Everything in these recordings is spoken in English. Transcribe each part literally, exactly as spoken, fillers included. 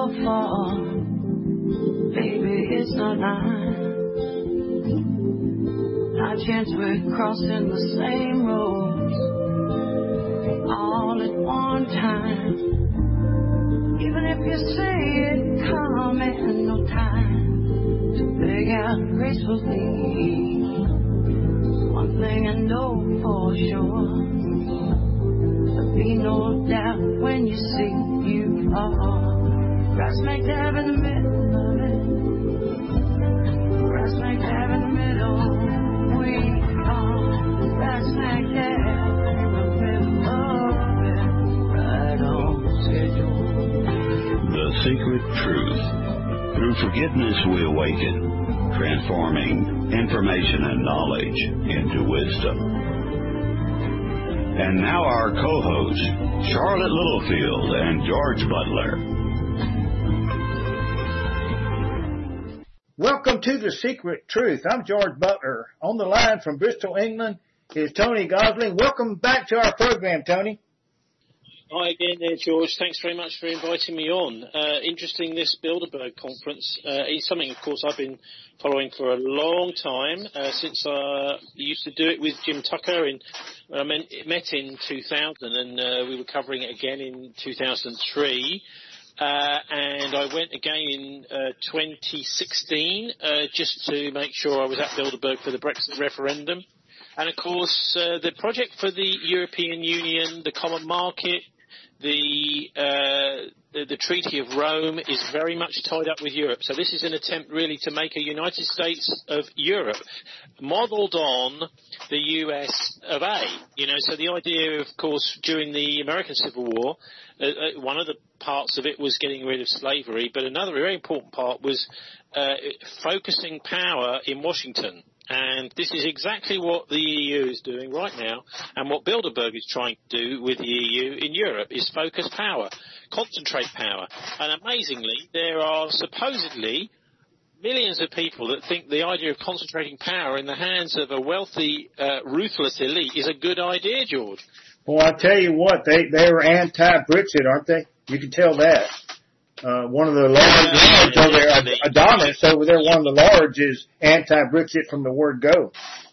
so far, baby, it's not mine. High chance we're crossing the same roads all at one time. Even if you say it come in no time to beg out gracefully, one thing I know for sure, there'll be no doubt when you see you are right smack dab in the middle of it. Right smack dab in the middle. We are right smack dab in the middle of it. Right on schedule. The Secret Truth. Through forgiveness we awaken, transforming information and knowledge into wisdom. And now our co-hosts, Charlotte Littlefield and George Butler. Welcome to The Secret Truth. I'm George Butler. On the line from Bristol, England is Tony Gosling. Welcome back to our program, Tony. Hi again there, George. Thanks very much for inviting me on. Uh, interesting, this Bilderberg conference uh, is something, of course, I've been following for a long time, uh, since I used to do it with Jim Tucker in, when I met in two thousand, and uh, we were covering it again in two thousand three. Uh, and I went again in uh, twenty sixteen, uh, just to make sure I was at Bilderberg for the Brexit referendum. And, of course, uh, the project for the European Union, the common market, The, uh, the the Treaty of Rome is very much tied up with Europe. So this is an attempt really to make a United States of Europe, modelled on the U S of A. You know, so the idea, of course, during the American Civil War, uh, uh, one of the parts of it was getting rid of slavery, but another very important part was uh, focusing power in Washington. And this is exactly what the E U is doing right now, and what Bilderberg is trying to do with the E U in Europe is focus power, concentrate power. And amazingly, there are supposedly millions of people that think the idea of concentrating power in the hands of a wealthy, uh, ruthless elite is a good idea, George. Well, I tell you what, they they were anti-Brexit, aren't they? You can tell that. Uh, one of the large, large over there, Adonis over there, one of the large is anti-Brexit from the word go.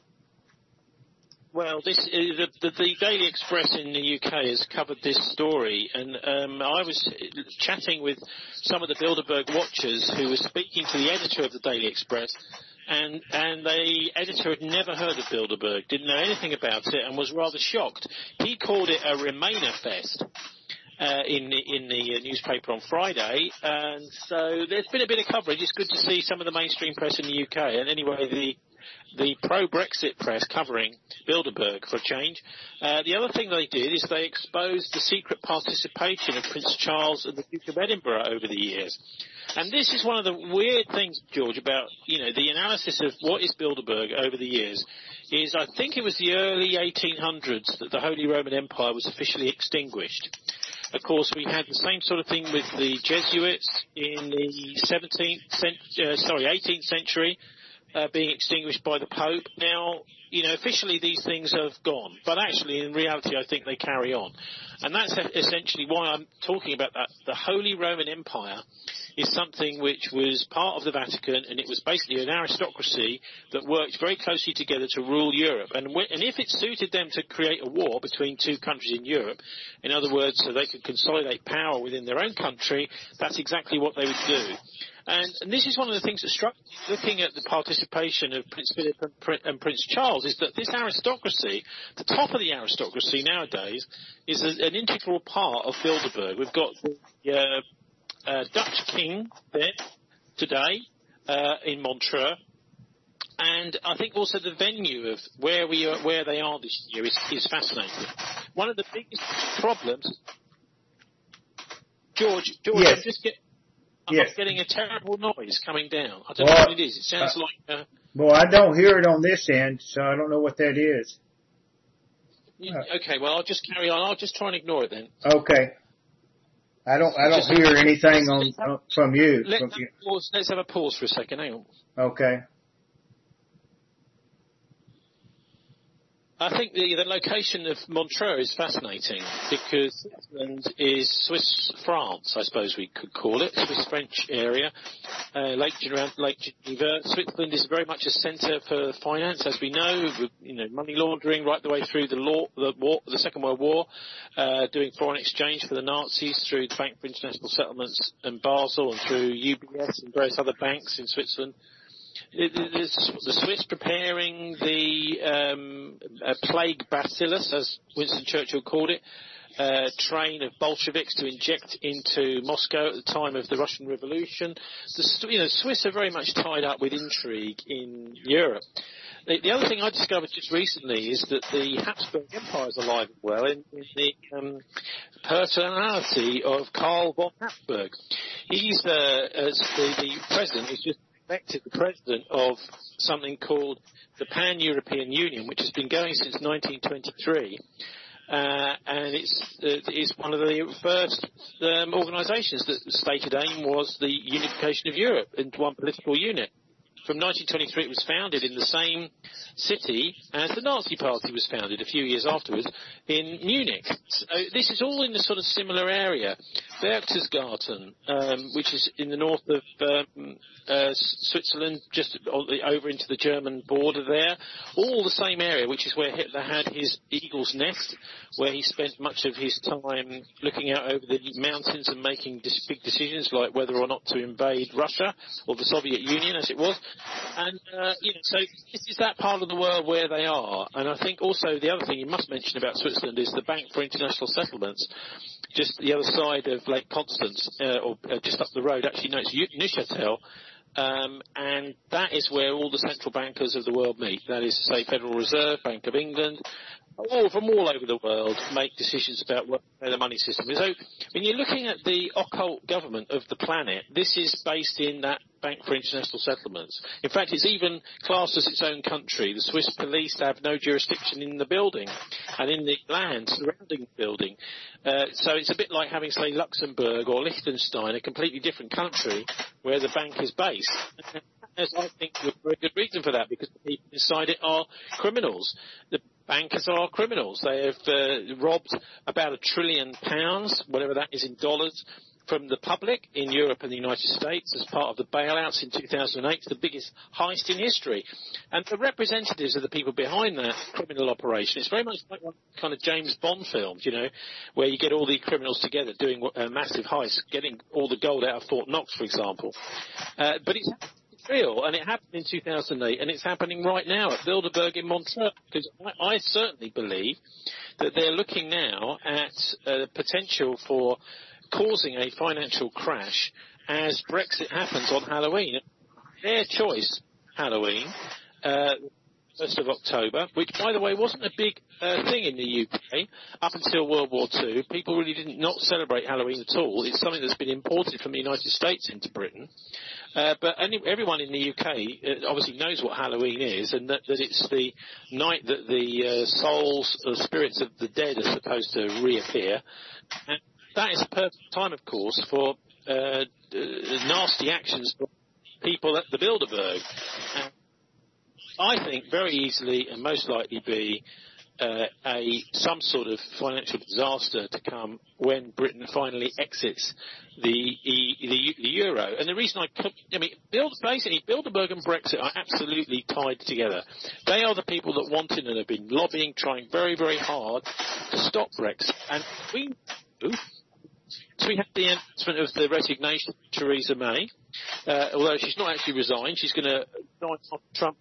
Well, this is the, the, the Daily Express in the U K has covered this story, and um, I was chatting with some of the Bilderberg watchers who were speaking to the editor of the Daily Express, and and the editor had never heard of Bilderberg, didn't know anything about it, and was rather shocked. He called it a Remainer Fest. Uh, in the, in the newspaper on Friday, and so there's been a bit of coverage. It's good to see some of the mainstream press in the U K, and anyway, the the pro-Brexit press covering Bilderberg for a change. Uh, the other thing they did is they exposed the secret participation of Prince Charles and the Duke of Edinburgh over the years. And this is one of the weird things, George, about, you know, the analysis of what is Bilderberg over the years is I think it was the early eighteen hundreds that the Holy Roman Empire was officially extinguished. Of course, we had the same sort of thing with the Jesuits in the seventeenth, uh, sorry, eighteenth century, uh, being extinguished by the Pope. Now, you know, officially these things have gone, but actually, in reality, I think they carry on. And that's essentially why I'm talking about that. The Holy Roman Empire is something which was part of the Vatican, and it was basically an aristocracy that worked very closely together to rule Europe. And, w- and if it suited them to create a war between two countries in Europe, in other words, so they could consolidate power within their own country, that's exactly what they would do. And, and this is one of the things that struck me, looking at the participation of Prince Philip and, Pr- and Prince Charles, is that this aristocracy, the top of the aristocracy nowadays, is a, an integral part of Bilderberg. We've got the uh, uh, Dutch king there today uh, in Montreux, and I think also the venue of where we are, where they are this year is, is fascinating. One of the biggest problems, George, George, yes. I'm just get. I'm yes. getting a terrible noise coming down. I don't well, know what it is. It sounds uh, like... Uh, well, I don't hear it on this end, so I don't know what that is. You, okay, well, I'll just carry on. I'll just try and ignore it then. Okay. I don't I don't just hear anything on, on from you. Let, from you. Pause, let's have a pause for a second. Hang on. Okay. I think the, the location of Montreux is fascinating because Switzerland is Swiss France, I suppose we could call it, Swiss French area, uh, Lake around Lake Geneva. Switzerland is very much a centre for finance, as we know, with, you know, money laundering right the way through the law, the war, the Second World War, uh, doing foreign exchange for the Nazis through the Bank for International Settlements and Basel and through U B S and various other banks in Switzerland. The Swiss preparing the um, a plague bacillus, as Winston Churchill called it, a train of Bolsheviks to inject into Moscow at the time of the Russian Revolution. The, you know, Swiss are very much tied up with intrigue in Europe. The, the other thing I discovered just recently is that the Habsburg Empire is alive and well in, in the um, personality of Karl von Habsburg. He's uh, as the, the president. He's just elected the president of something called the Pan-European Union, which has been going since nineteen twenty-three, uh, and it's uh, it's one of the first um, organisations that stated aim was the unification of Europe into one political unit. From nineteen twenty-three, it was founded in the same city as the Nazi Party was founded a few years afterwards in Munich. So this is all in the sort of similar area. Berchtesgaden, um, which is in the north of um, uh, Switzerland, just over into the German border there. All the same area, which is where Hitler had his Eagle's Nest, where he spent much of his time looking out over the mountains and making big decisions like whether or not to invade Russia, or the Soviet Union as it was. And, uh, you know, so this is that part of the world where they are. And I think also the other thing you must mention about Switzerland is the Bank for International Settlements, just the other side of Lake Constance, uh, or uh, just up the road. Actually, no, it's Neuchâtel. Um, and that is where all the central bankers of the world meet. That is to say, Federal Reserve, Bank of England, all from all over the world make decisions about what the money system is. So when you're looking at the occult government of the planet, this is based in that Bank for International Settlements. In fact, it's even classed as its own country. The Swiss police have no jurisdiction in the building and in the land surrounding the building. Uh, so it's a bit like having, say, Luxembourg or Liechtenstein, a completely different country where the bank is based. There's, I think, a very good reason for that, because the people inside it are criminals. The bankers are criminals. They have uh, robbed about a trillion pounds, whatever that is in dollars, from the public in Europe and the United States as part of the bailouts in two thousand eight, the biggest heist in history. And the representatives of the people behind that criminal operation, it's very much like one kind of James Bond films, you know, where you get all the criminals together doing a massive heist, getting all the gold out of Fort Knox, for example. Uh, but it's real, and it happened in two thousand eight, and it's happening right now at Bilderberg in Montreux, because I, I certainly believe that they're looking now at uh, the potential for causing a financial crash as Brexit happens on Halloween. Their choice, Halloween, uh, first of October, which, by the way, wasn't a big uh, thing in the U K up until World War Two. People really didn't not celebrate Halloween at all. It's something that's been imported from the United States into Britain. Uh, but any, everyone in the U K uh, obviously knows what Halloween is, and that, that it's the night that the uh, souls or spirits of the dead are supposed to reappear. And that is a perfect time, of course, for uh, uh, nasty actions from people at the Bilderberg. And I think very easily and most likely be uh, a some sort of financial disaster to come when Britain finally exits the the, the euro. And the reason I, I mean, Bild, basically Bilderberg and Brexit are absolutely tied together. They are the people that wanted and have been lobbying, trying very, very hard to stop Brexit. And we do. So we have the announcement of the resignation of Theresa May, uh, although she's not actually resigned. She's going to sign off Trump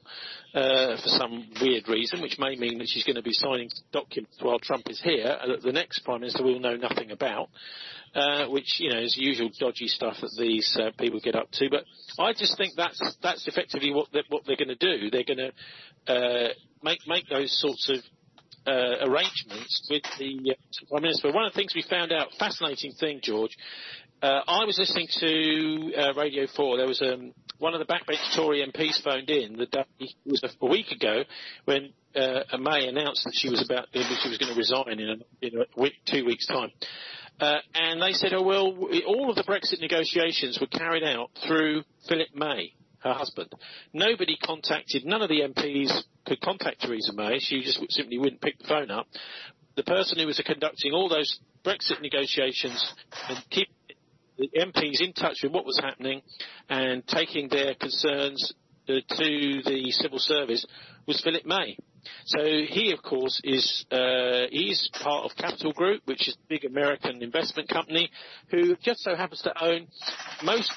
uh, for some weird reason, which may mean that she's going to be signing documents while Trump is here, and that the next Prime Minister will know nothing about, uh, which, you know, is the usual dodgy stuff that these uh, people get up to. But I just think that's that's effectively what they're, what they're going to do. They're going to uh, make make those sorts of Uh, arrangements with the uh, Prime Minister. One of the things we found out, fascinating thing, George, uh, I was listening to uh, Radio four. There was um, one of the backbench Tory M Ps phoned in the day, it was a, a week ago, when uh, May announced that she was about that she was going to resign in a, in a week, two weeks' time. Uh, and they said, oh, well, all of the Brexit negotiations were carried out through Philip May. her husband. Nobody contacted, none of the M Ps could contact Theresa May. She just simply wouldn't pick the phone up. The person who was conducting all those Brexit negotiations and keep the M Ps in touch with what was happening and taking their concerns uh, to the civil service was Philip May. So he, of course, is uh, he's part of Capital Group, which is a big American investment company, who just so happens to own most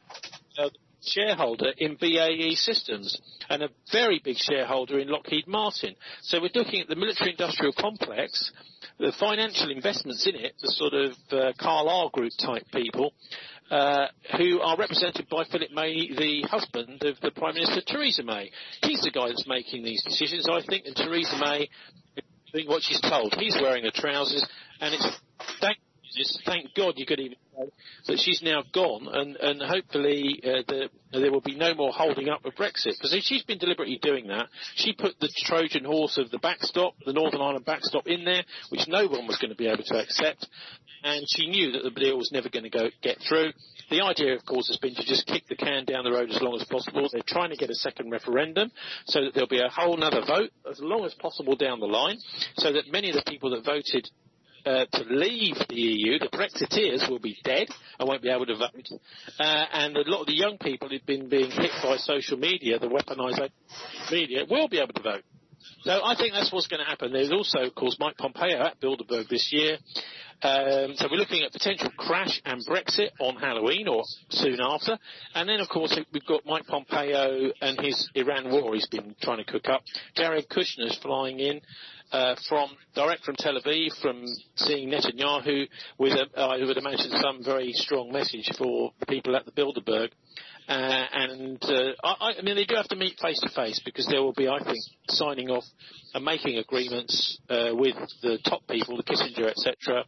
uh, shareholder in B A E Systems and a very big shareholder in Lockheed Martin. So we're looking at the military-industrial complex, the financial investments in it, the sort of uh, Carlyle Group type people, uh, who are represented by Philip May, the husband of the Prime Minister Theresa May. He's the guy that's making these decisions, I think, and Theresa May is doing what she's told. He's wearing the trousers, and it's thank, just thank God you could even say that she's now gone, and, and hopefully uh, the, there will be no more holding up of Brexit. Because if she's been deliberately doing that, she put the Trojan horse of the backstop, the Northern Ireland backstop in there, which no one was going to be able to accept, and she knew that the deal was never going to go get through. The idea, of course, has been to just kick the can down the road as long as possible. They're trying to get a second referendum so that there'll be a whole other vote as long as possible down the line, so that many of the people that voted Uh, to leave the E U, the Brexiteers will be dead and won't be able to vote. Uh, and a lot of the young people who've been being hit by social media, the weaponisation media, will be able to vote. So I think that's what's going to happen. There's also, of course, Mike Pompeo at Bilderberg this year. Um, so we're looking at potential crash and Brexit on Halloween or soon after. And then, of course, we've got Mike Pompeo and his Iran war he's been trying to cook up. Jared Kushner's flying in uh, from direct from Tel Aviv, from seeing Netanyahu with, a, uh, I would imagine, some very strong message for the people at the Bilderberg. Uh, and uh, I, I mean, they do have to meet face to face because there will be, I think, signing off and making agreements uh, with the top people, the Kissinger, et cetera,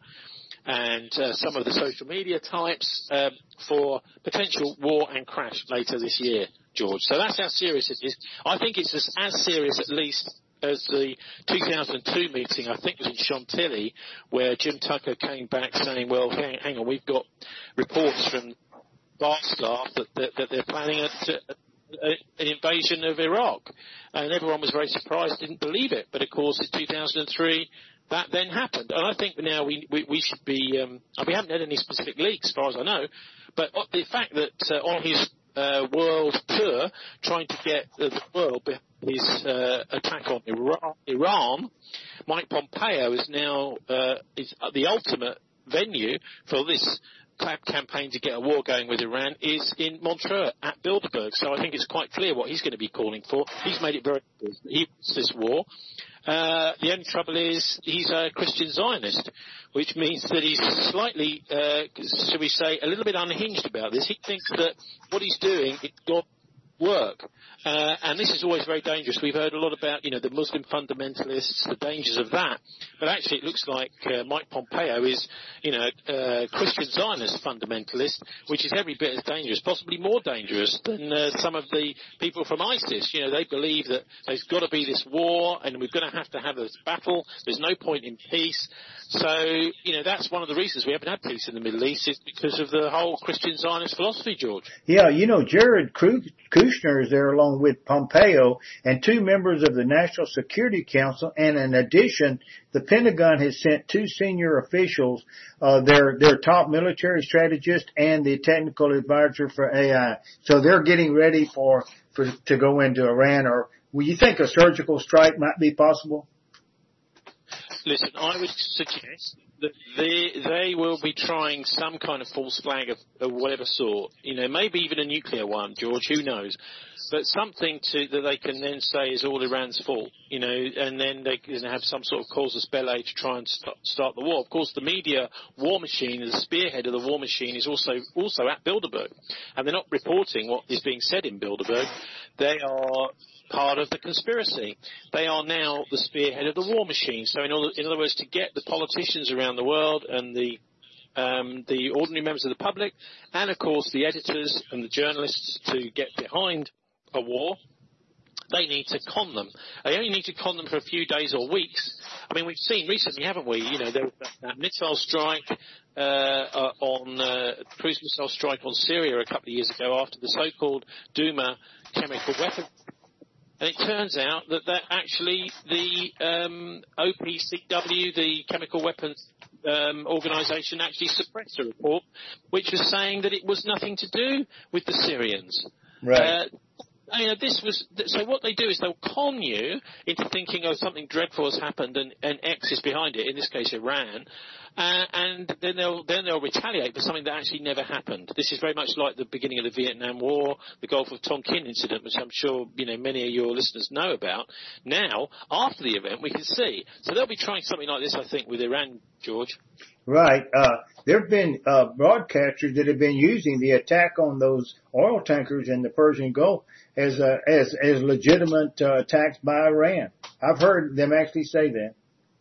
and uh, some of the social media types um, for potential war and crash later this year, George. So that's how serious it is. I think it's as, as serious, at least, as the two thousand two meeting, I think it was in Chantilly, where Jim Tucker came back saying, well, hang, hang on, we've got reports from bar staff that, that, that they're planning a, a, an invasion of Iraq. And everyone was very surprised, didn't believe it. But, of course, in two thousand three, that then happened. And I think now we, we, we should be, um, we haven't had any specific leaks, as far as I know, but the fact that uh, on his uh, world tour, trying to get uh, the world behind his uh, attack on Iran, Iran, Mike Pompeo is now uh, is the ultimate venue for this campaign to get a war going with Iran is in Montreux at Bilderberg. So I think it's quite clear what he's going to be calling for. He's made it very clear. He wants this war. Uh, the only trouble is he's a Christian Zionist, which means that he's slightly, uh, shall we say, a little bit unhinged about this. He thinks that what he's doing is God work. Uh, and this is always very dangerous. We've heard a lot about, you know, the Muslim fundamentalists, the dangers of that. But actually it looks like uh, Mike Pompeo is, you know, a Christian Zionist fundamentalist, which is every bit as dangerous, possibly more dangerous than uh, some of the people from ISIS. You know, they believe that there's got to be this war and we're going to have to have this battle. There's no point in peace. So, you know, that's one of the reasons we haven't had peace in the Middle East is because of the whole Christian Zionist philosophy, George. Yeah, you know, Jared Kushner is there along with Pompeo and two members of the National Security Council, and in addition, the Pentagon has sent two senior officials, uh, their their top military strategist and the technical advisor for A I. So they're getting ready for, for to go into Iran. Or will you think a surgical strike might be possible? Listen, I would suggest that they, they will be trying some kind of false flag of, of whatever sort. You know, maybe even a nuclear one, George, who knows. But something to, that they can then say is all Iran's fault, you know, and then they can have some sort of casus belli to try and start, start the war. Of course, the media war machine, the spearhead of the war machine, is also also at Bilderberg. And they're not reporting what is being said in Bilderberg. They are part of the conspiracy. They are now the spearhead of the war machine. So in other, in other words, to get the politicians around the world and the um, the ordinary members of the public and, of course, the editors and the journalists to get behind a war, they need to con them. They only need to con them for a few days or weeks. I mean, we've seen recently, haven't we? You know, there was that, that missile strike uh, uh, on uh, cruise missile strike on Syria a couple of years ago after the so-called Duma chemical weapon. And it turns out that that actually the um, O P C W, the chemical weapons um, organisation, actually suppressed a report which was saying that it was nothing to do with the Syrians. Right. Uh, You know, this was so. What they do is they'll con you into thinking, oh, something dreadful has happened, and, and X is behind it. In this case, Iran, uh, and then they'll then they'll retaliate for something that actually never happened. This is very much like the beginning of the Vietnam War, the Gulf of Tonkin incident, which I'm sure you know many of your listeners know about. Now, after the event, we can see. So they'll be trying something like this, I think, with Iran, George. Right. Uh, there have been uh, broadcasters that have been using the attack on those oil tankers in the Persian Gulf as uh, as as legitimate uh, attacks by Iran. I've heard them actually say that.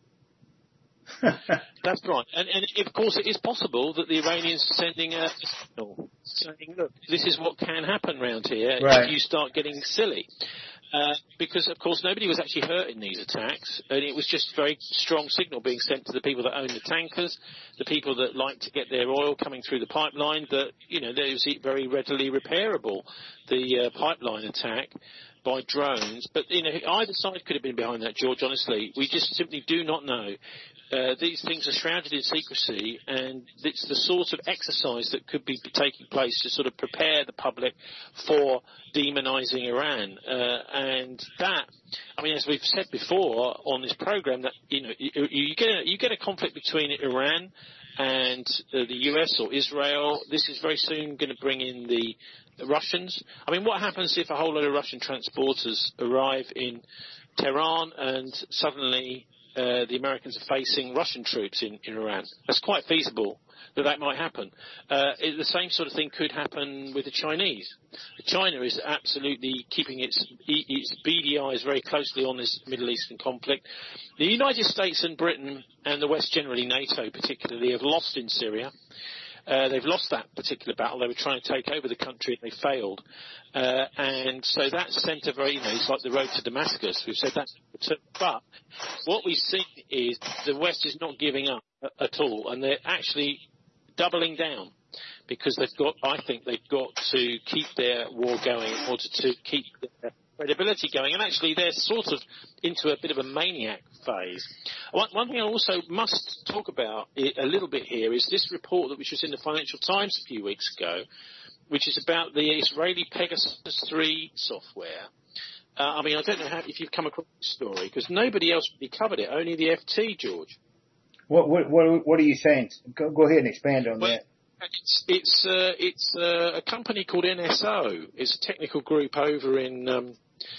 That's right. And, and of course, it is possible that the Iranians are sending a signal saying, look, this is what can happen round here right. if you start getting silly. Uh, because, of course, nobody was actually hurt in these attacks, and it was just a very strong signal being sent to the people that own the tankers, the people that like to get their oil coming through the pipeline, that, you know, it was very readily repairable, the uh, pipeline attack by drones. But, you know, either side could have been behind that, George, honestly. We just simply do not know. Uh, these things are shrouded in secrecy, and it's the sort of exercise that could be taking place to sort of prepare the public for demonising Iran. Uh, and that, I mean, as we've said before on this program, that you know you, you get a, you get a conflict between Iran and uh, the U S or Israel. This is very soon going to bring in the, the Russians. I mean, what happens if a whole lot of Russian transporters arrive in Tehran and suddenly Uh, the Americans are facing Russian troops in, in Iran? That's quite feasible that that might happen. Uh, it, the same sort of thing could happen with the Chinese. China is absolutely keeping its, its beady eyes very closely on this Middle Eastern conflict. The United States and Britain and the West generally, NATO particularly, have lost in Syria. Uh, they've lost that particular battle. They were trying to take over the country and they failed. Uh, and so that sent a very, you know, it's like the road to Damascus. We've said that. But what we've seen is the West is not giving up at all. And they're actually doubling down because they've got, I think they've got to keep their war going in order to keep their credibility going. And actually they're sort of into a bit of a maniac phase. One, one thing I also must talk about a little bit here is this report that which was in the Financial Times a few weeks ago, which is about the Israeli Pegasus three software. Uh, I mean, I don't know how, if you've come across this story, because nobody else really covered it, only the F T, George. What what what, what are you saying? Go, go ahead and expand on well, that. It's it's, uh, it's uh, a company called N S O. It's a technical group over in um,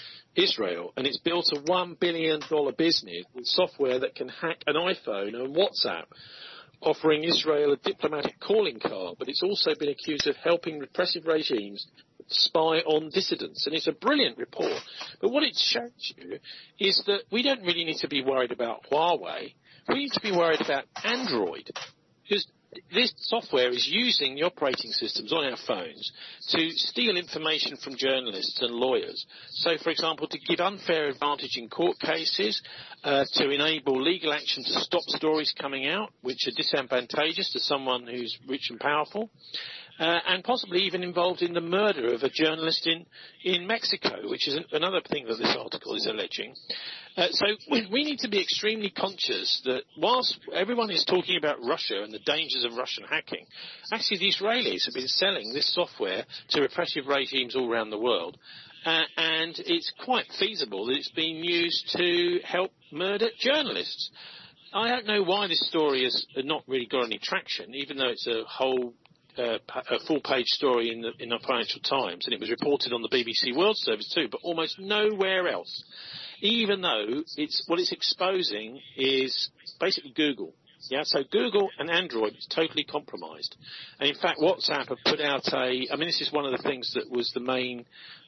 Israel, and it's built a one billion dollars business with software that can hack an iPhone and WhatsApp, offering Israel a diplomatic calling card, but it's also been accused of helping repressive regimes spy on dissidents. And it's a brilliant report. But what it shows you is that we don't really need to be worried about Huawei. We need to be worried about Android, because this software is using the operating systems on our phones to steal information from journalists and lawyers. So, for example, to give unfair advantage in court cases, uh, to enable legal action to stop stories coming out which are disadvantageous to someone who's rich and powerful, uh, and possibly even involved in the murder of a journalist in, in Mexico, which is another thing that this article is alleging. Uh, so we, we need to be extremely conscious that whilst everyone is talking about Russia and the dangers of Russian hacking, actually the Israelis have been selling this software to repressive regimes all around the world. Uh, and it's quite feasible that it's being used to help murder journalists. I don't know why this story has not really got any traction, even though it's a whole uh, a full-page story in the, in the Financial Times, and it was reported on the B B C World Service too, but almost nowhere else. Even though it's what it's exposing is basically Google. Yeah, so Google and Android is totally compromised. And in fact, WhatsApp have put out a, I mean, this is one of the things that was the main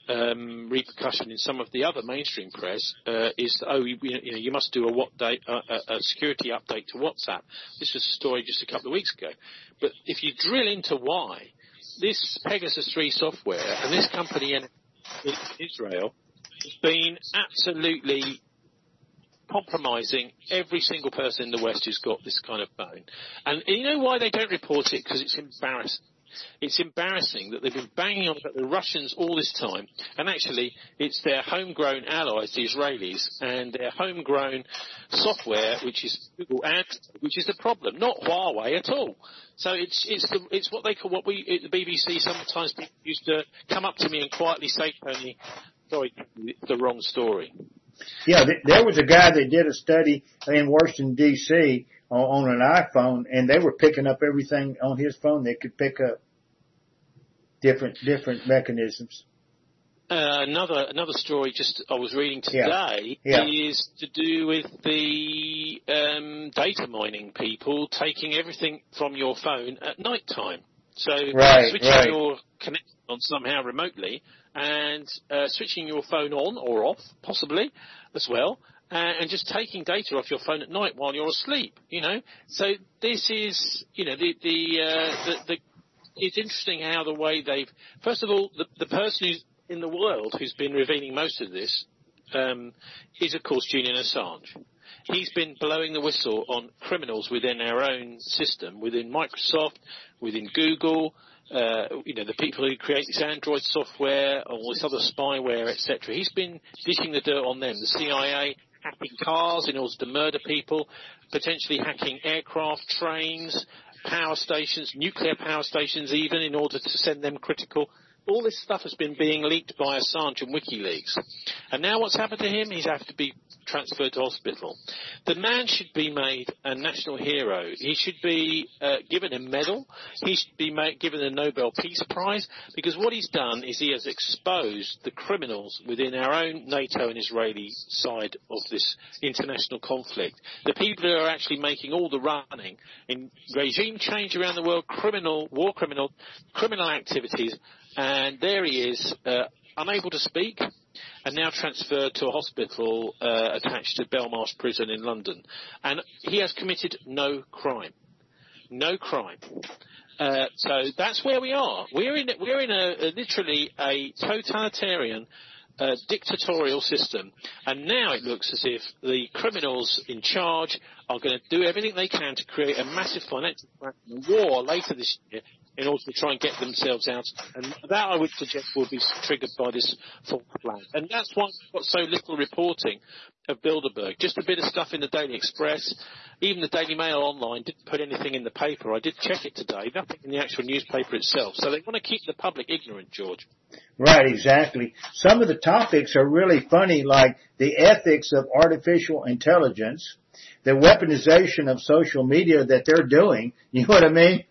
um, repercussion in some of the other mainstream press, uh, is that, oh, you, you know, you must do a, what date, uh, a security update to WhatsApp. This was a story just a couple of weeks ago. But if you drill into why, this Pegasus three software and this company in Israel has been absolutely compromising every single person in the West who's got this kind of phone. And you know why they don't report it? Because it's embarrassing. It's embarrassing that they've been banging on about the Russians all this time, and actually it's their homegrown allies, the Israelis, and their homegrown software, which is Google and which is the problem, not Huawei at all. So it's it's the, it's what they call what we at the B B C sometimes people used to come up to me and quietly say, Tony, sorry, the wrong story. Yeah, th- there was a guy that did a study in Washington D C on, on an iPhone, and they were picking up everything on his phone they could pick up. Different different mechanisms. Uh, another another story just I was reading today yeah. Yeah. is to do with the um, data mining people taking everything from your phone at night time. So right, switching right. your connection on somehow remotely and uh, switching your phone on or off, possibly as well, uh, and just taking data off your phone at night while you're asleep. You know, so this is you know the the uh, the, the it's interesting how the way they've, first of all, the, the person who's in the world who's been revealing most of this um, is, of course, Julian Assange. He's been blowing the whistle on criminals within our own system, within Microsoft, within Google, uh, you know, the people who create this Android software, all this other spyware, et cetera. He's been dishing the dirt on them. The C I A hacking cars in order to murder people, potentially hacking aircraft, trains, power stations, nuclear power stations even, in order to send them critical. All this stuff has been being leaked by Assange and WikiLeaks. And now what's happened to him? He's had to be transferred to hospital. The man should be made a national hero. He should be uh, given a medal. He should be made, given a Nobel Peace Prize, because what he's done is he has exposed the criminals within our own NATO and Israeli side of this international conflict. The people who are actually making all the running in regime change around the world, criminal, war criminal, criminal activities. And there he is, uh, unable to speak, and now transferred to a hospital uh, attached to Belmarsh Prison in London. And he has committed no crime. No crime. Uh, so that's where we are. We're in, we're in a, a literally a totalitarian uh, dictatorial system. And now it looks as if the criminals in charge are going to do everything they can to create a massive financial war later this year in order to try and get themselves out. And that, I would suggest, will be triggered by this false flag. And that's why we've got so little reporting of Bilderberg. Just a bit of stuff in the Daily Express. Even the Daily Mail online didn't put anything in the paper. I did check it today. Nothing in the actual newspaper itself. So they want to keep the public ignorant, George. Right, exactly. Some of the topics are really funny, like the ethics of artificial intelligence, the weaponization of social media that they're doing. You know what I mean?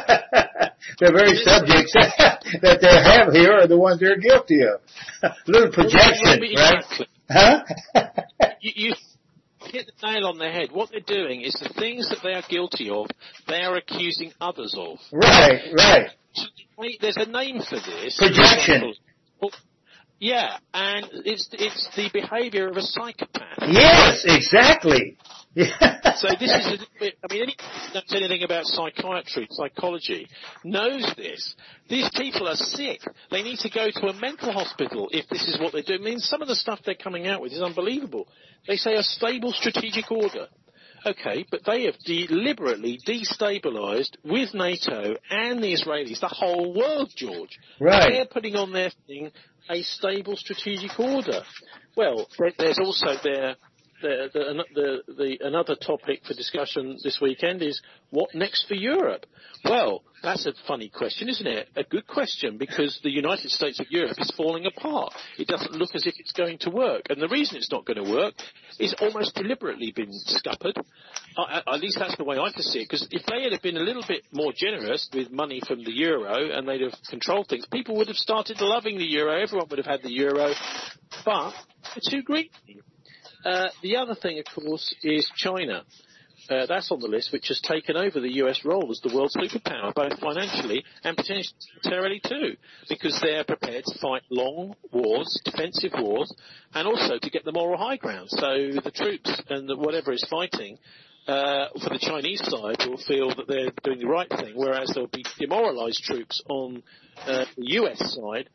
The very subjects that they have here are the ones they're guilty of. A little projection, right? Huh? you, you hit the nail on the head. What they're doing is the things that they are guilty of, they are accusing others of. Right, right. There's a name for this. Projection. Yeah, and it's it's the behaviour of a psychopath. Yes, exactly. So this is a little bit, I mean, anyone who knows anything about psychiatry, psychology, knows this. These people are sick. They need to go to a mental hospital if this is what they're doing. I mean, some of the stuff they're coming out with is unbelievable. They say a stable strategic order. Okay, but they have deliberately destabilised with NATO and the Israelis the whole world, George. Right. They're putting on their thing a stable strategic order. Well, there's also their The, the, the, the, another topic for discussion this weekend is what next for Europe? Well, that's a funny question, isn't it? A good question, because the United States of Europe is falling apart. It doesn't look as if it's going to work. And the reason it's not going to work is almost deliberately been scuppered. I, at least that's the way I can see it. Because if they had been a little bit more generous with money from the euro and they'd have controlled things, people would have started loving the euro. Everyone would have had the euro. But they're too greedy. Uh, the other thing, of course, is China. Uh, that's on the list, which has taken over the U S role as the world superpower, both financially and potentially militarily too, because they're prepared to fight long wars, defensive wars, and also to get the moral high ground. So the troops and the, whatever is fighting uh, for the Chinese side will feel that they're doing the right thing, whereas there'll be demoralised troops on uh, the U S side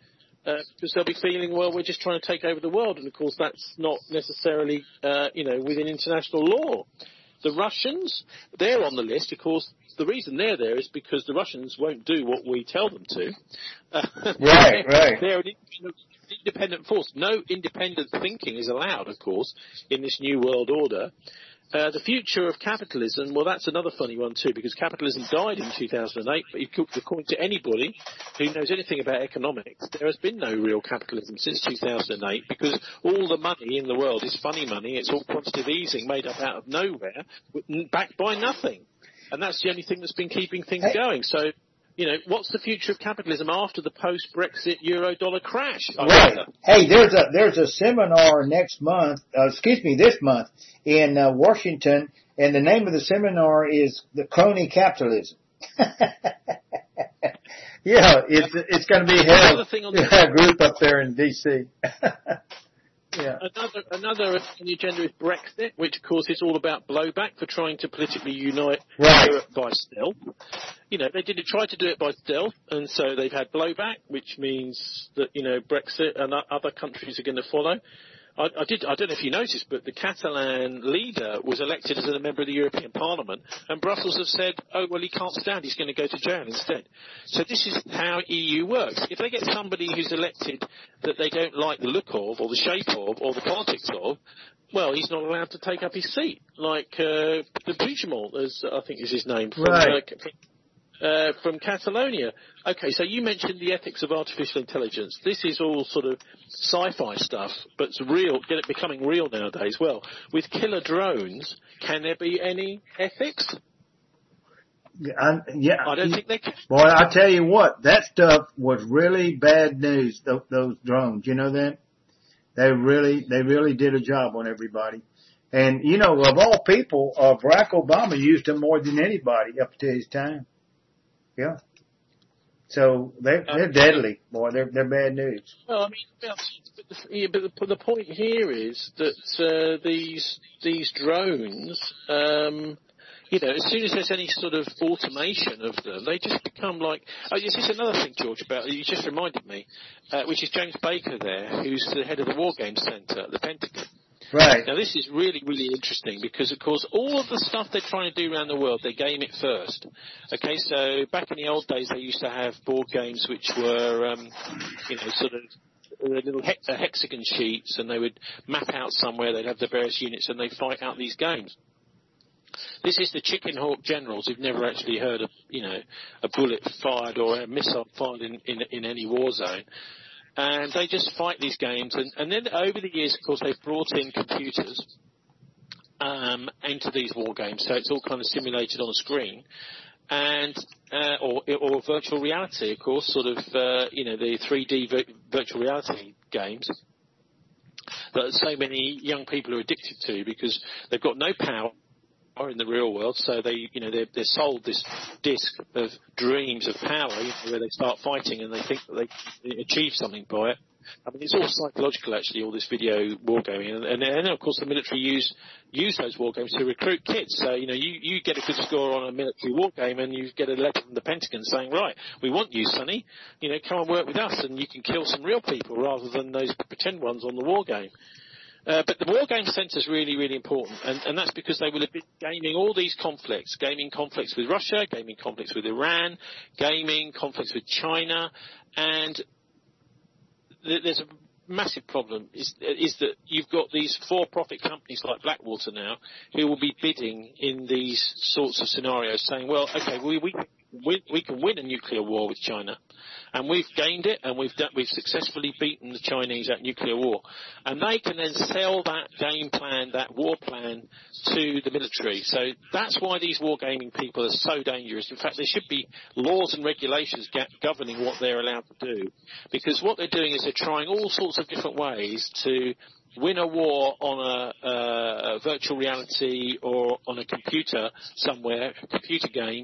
Uh, because they'll be feeling, well, we're just trying to take over the world, and of course that's not necessarily, uh, you know, within international law. The Russians, they're on the list, of course. The reason they're there is because the Russians won't do what we tell them to. Uh, right, right. They're an independent, independent force. No independent thinking is allowed, of course, in this new world order. Uh, the future of capitalism, well, that's another funny one too, because capitalism died in two thousand eight, but according to anybody who knows anything about economics, there has been no real capitalism since two thousand eight, because all the money in the world is funny money. It's all quantitative easing made up out of nowhere, backed by nothing. And that's the only thing that's been keeping things hey. going. So, you know, what's the future of capitalism after the post-Brexit euro-dollar crash? Right. Hey, there's a there's a seminar next month, uh, excuse me, this month in uh, Washington, and the name of the seminar is the Crony Capitalism. Yeah, it's it's going to be held a group up there in D C Yeah. Another another on the agenda is Brexit, which of course is all about blowback for trying to politically unite right. Europe by stealth. You know, they did try to do it by stealth, and so they've had blowback, which means that, you know, Brexit and other countries are going to follow. I, I did. I don't know if you noticed, but the Catalan leader was elected as a member of the European Parliament, and Brussels have said, "Oh well, he can't stand. He's going to go to jail instead." So this is how E U works. If they get somebody who's elected that they don't like the look of, or the shape of, or the politics of, well, he's not allowed to take up his seat. Like uh, the Puigdemont, as I think is his name, from, right. uh, Uh, from Catalonia. Okay, so you mentioned the ethics of artificial intelligence. This is all sort of sci-fi stuff, but it's real, get it becoming real nowadays. Well, with killer drones, can there be any ethics? Yeah, I, yeah. I don't think they can. Boy, I tell you what, that stuff was really bad news. Those, those drones, you know that? They really, they really did a job on everybody. And you know, of all people, uh, Barack Obama used them more than anybody up to his time. Yeah. So they're, they're deadly, boy. They're, they're bad news. Well, I mean, but the, yeah, but the, the point here is that uh, these these drones, um, you know, as soon as there's any sort of automation of them, they just become like. Oh, this is another thing, George, about you just reminded me, uh, which is James Baker there, who's the head of the War Games Centre at the Pentagon. Right. Now, this is really, really interesting because, of course, all of the stuff they're trying to do around the world, they game it first. Okay, so back in the old days, they used to have board games which were, um, you know, sort of little hex- hexagon sheets, and they would map out somewhere, they'd have the various units, and they'd fight out these games. This is the chicken hawk generals who've never actually heard of, you know, a bullet fired or a missile fired in, in, in any war zone. And they just fight these games. And, and then over the years, of course, they've brought in computers um, into these war games. So it's all kind of simulated on a screen. And, uh, or, or virtual reality, of course, sort of, uh, you know, the three D vir- virtual reality games that so many young people are addicted to because they've got no power are in the real world, so they, you know, they're, they're sold this disc of dreams of power, you know, where they start fighting and they think that they achieve something by it. I mean, it's all psychological, actually, all this video wargaming, and, and, and of course the military use use those war games to recruit kids. So, you know, you, you get a good score on a military war game and you get a letter from the Pentagon saying, right, we want you, Sonny, you know, come and work with us and you can kill some real people rather than those pretend ones on the war game. Uh, but the War Games Centre is really, really important, and, and that's because they will have been gaming all these conflicts, gaming conflicts with Russia, gaming conflicts with Iran, gaming conflicts with China, and th- there's a massive problem, is, is that you've got these for-profit companies like Blackwater now who will be bidding in these sorts of scenarios, saying, well, okay, we, we, we, we can win a nuclear war with China. And we've gained it, and we've done, we've successfully beaten the Chinese at nuclear war. And they can then sell that game plan, that war plan, to the military. So that's why these wargaming people are so dangerous. In fact, there should be laws and regulations ga- governing what they're allowed to do. Because what they're doing is they're trying all sorts of different ways to win a war on a, uh, a virtual reality or on a computer somewhere, a computer game,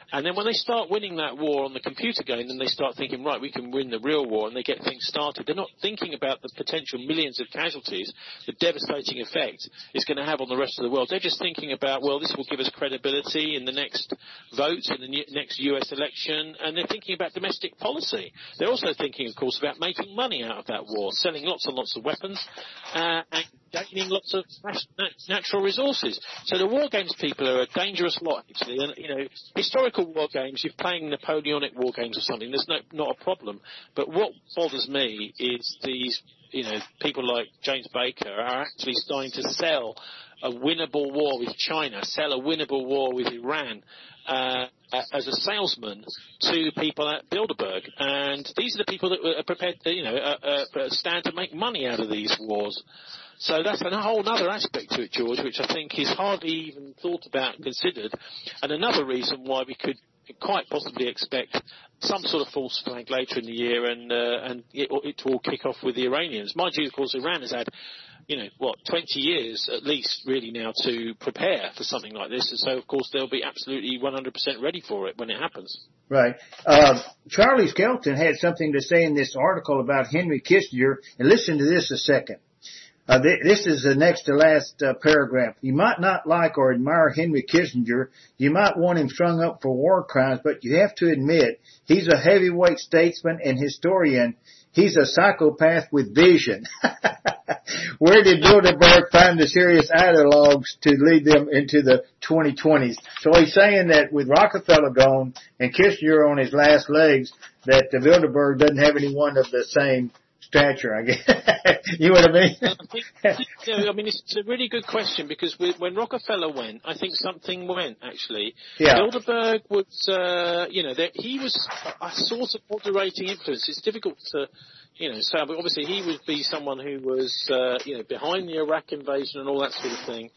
And then when they start winning that war on the computer game, then they start thinking, right, we can win the real war, and they get things started. They're not thinking about the potential millions of casualties, the devastating effect it's going to have on the rest of the world. They're just thinking about, well, this will give us credibility in the next vote, in the next U S election, and they're thinking about domestic policy. They're also thinking, of course, about making money out of that war, selling lots and lots of weapons, uh, and gaining lots of natural resources. So the war games people are a dangerous lot, actually. And, you know, historical war games, you're playing Napoleonic war games or something, there's no, not a problem. But what bothers me is these, you know, people like James Baker are actually starting to sell a winnable war with China, sell a winnable war with Iran, uh, as a salesman to people at Bilderberg. And these are the people that are prepared to, you know, uh, uh, stand to make money out of these wars. So that's a whole other aspect to it, George, which I think is hardly even thought about and considered. And another reason why we could quite possibly expect some sort of false flag later in the year, and uh, and it, it will kick off with the Iranians. Mind you, of course, Iran has had, you know, what, twenty years at least really now to prepare for something like this. And so, of course, they'll be absolutely one hundred percent ready for it when it happens. Right. Uh, Charlie Skelton had something to say in this article about Henry Kissinger, and listen to this a second. Uh, th- this is the next to last uh, paragraph. You might not like or admire Henry Kissinger. You might want him strung up for war crimes, but you have to admit he's a heavyweight statesman and historian. He's a psychopath with vision. Where did Bilderberg find the serious ideologues to lead them into the twenty twenties? So he's saying that with Rockefeller gone and Kissinger on his last legs, that the Bilderberg doesn't have anyone of the same stature, I guess. You know what I mean? I, think, you know, I mean, it's a really good question, because we, when Rockefeller went, I think something went, actually. Yeah. Bilderberg was, uh, you know, that he was a, a sort of moderating influence. It's difficult to, you know, say, but obviously he would be someone who was, uh, you know, behind the Iraq invasion and all that sort of thing.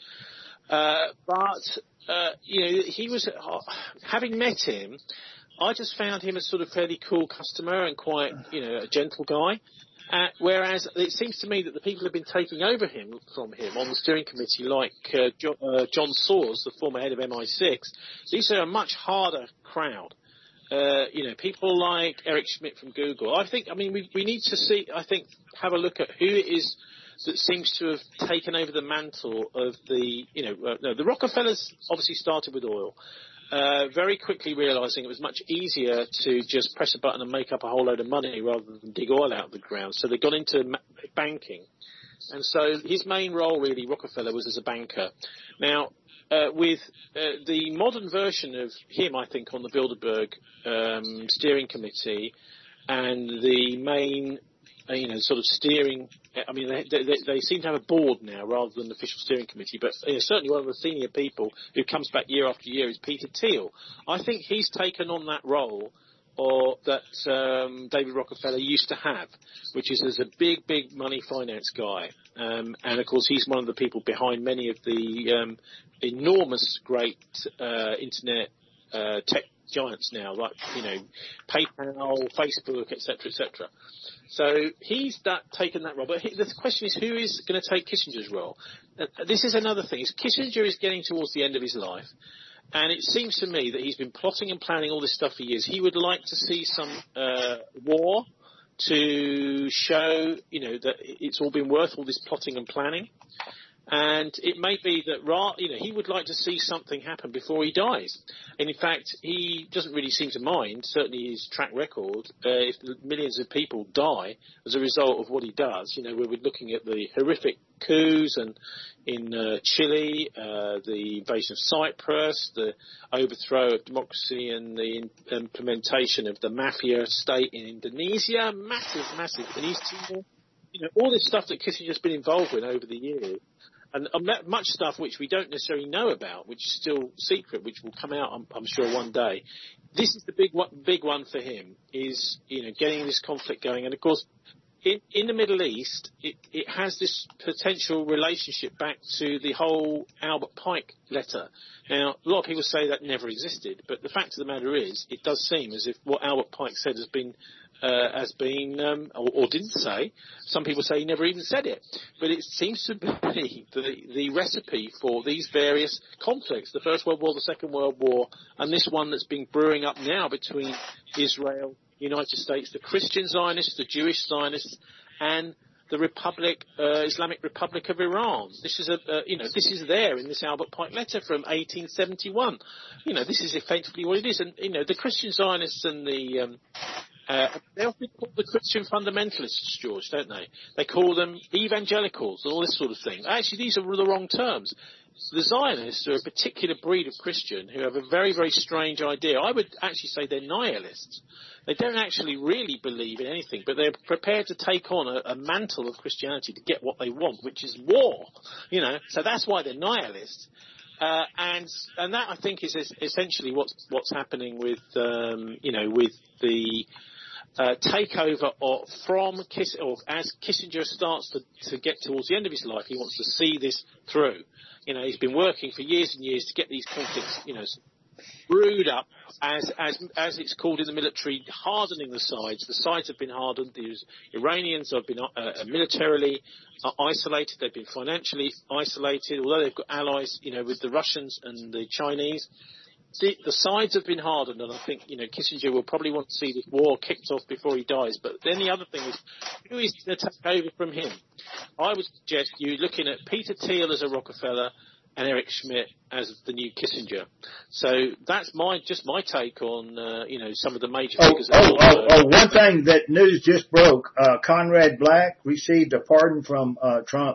Uh, but, uh, you know, he was, uh, having met him, I just found him a sort of fairly cool customer and quite, you know, a gentle guy. Uh, whereas it seems to me that the people who have been taking over him from him on the steering committee, like uh, John, uh, John Soros, the former head of M I six, these are a much harder crowd. Uh, you know, people like Eric Schmidt from Google. I think, I mean, we, we need to see, I think, have a look at who it is that seems to have taken over the mantle of the, you know, uh, no, the Rockefellers obviously started with oil. Uh, very quickly realising it was much easier to just press a button and make up a whole load of money rather than dig oil out of the ground. So they got into ma- banking. And so his main role, really, Rockefeller, was as a banker. Now, uh, with uh, the modern version of him, I think, on the Bilderberg um, steering committee, and the main, uh, you know, sort of steering, I mean, they, they, they seem to have a board now rather than an official steering committee, but you know, certainly one of the senior people who comes back year after year is Peter Thiel. I think he's taken on that role or that um, David Rockefeller used to have, which is as a big, big money finance guy. Um, and, of course, he's one of the people behind many of the um, enormous, great uh, internet uh, tech giants now, like, you know, PayPal, Facebook, et cetera, et cetera. So he's that, taken that role. But he, the question is, who is going to take Kissinger's role? Uh, this is another thing. Kissinger is getting towards the end of his life. And it seems to me that he's been plotting and planning all this stuff for years. He would like to see some uh, war to show, you know, that it's all been worth all this plotting and planning. And it may be that, ra- you know, he would like to see something happen before he dies. And in fact, he doesn't really seem to mind, certainly his track record, uh, if millions of people die as a result of what he does. You know, we're looking at the horrific coups and in uh, Chile, uh, the invasion of Cyprus, the overthrow of democracy and the in- implementation of the mafia state in Indonesia. Massive, massive. And he's, you know, all this stuff that Kissinger's been involved with over the years. And um, much stuff which we don't necessarily know about, which is still secret, which will come out, I'm, I'm sure, one day. This is the big one, big one for him, is, you know, getting this conflict going. And, of course, in, in the Middle East, it, it has this potential relationship back to the whole Albert Pike letter. Now, a lot of people say that never existed, but the fact of the matter is, it does seem as if what Albert Pike said has been, uh, has been, um, or, or didn't say. Some people say he never even said it, but it seems to be the, the recipe for these various conflicts: the First World War, the Second World War, and this one that's been brewing up now between Israel, United States, the Christian Zionists, the Jewish Zionists, and the Republic, uh, Islamic Republic of Iran. This is a, uh, you know, this is there in this Albert Pike letter from eighteen seventy-one. You know, this is effectively what it is. And, you know, the Christian Zionists and the, um, uh, they often call the Christian fundamentalists, George, don't they? They call them evangelicals, all this sort of thing. Actually, these are the wrong terms. The Zionists are a particular breed of Christian who have a very, very strange idea. I would actually say they're nihilists. They don't actually really believe in anything, but they're prepared to take on a, a mantle of Christianity to get what they want, which is war. You know, so that's why they're nihilists. Uh, and and that, I think, is essentially what's what's happening with um, you know with the uh, takeover of from Kiss or as Kissinger starts to to get towards the end of his life, he wants to see this through. You know, he's been working for years and years to get these conflicts, you know, brewed up, as as as it's called in the military, hardening the sides. The sides have been hardened. The Iranians have been uh, militarily uh, isolated. They've been financially isolated, although they've got allies, you know, with the Russians and the Chinese. The, the sides have been hardened, and I think, you know, Kissinger will probably want to see this war kicked off before he dies. But then the other thing is, who is going to take over from him? I would suggest you looking at Peter Thiel as a Rockefeller and Eric Schmidt as the new Kissinger. So that's my just my take on, uh, you know, some of the major oh, figures. Oh, oh, oh, one thing that news just broke, uh, Conrad Black received a pardon from uh, Trump.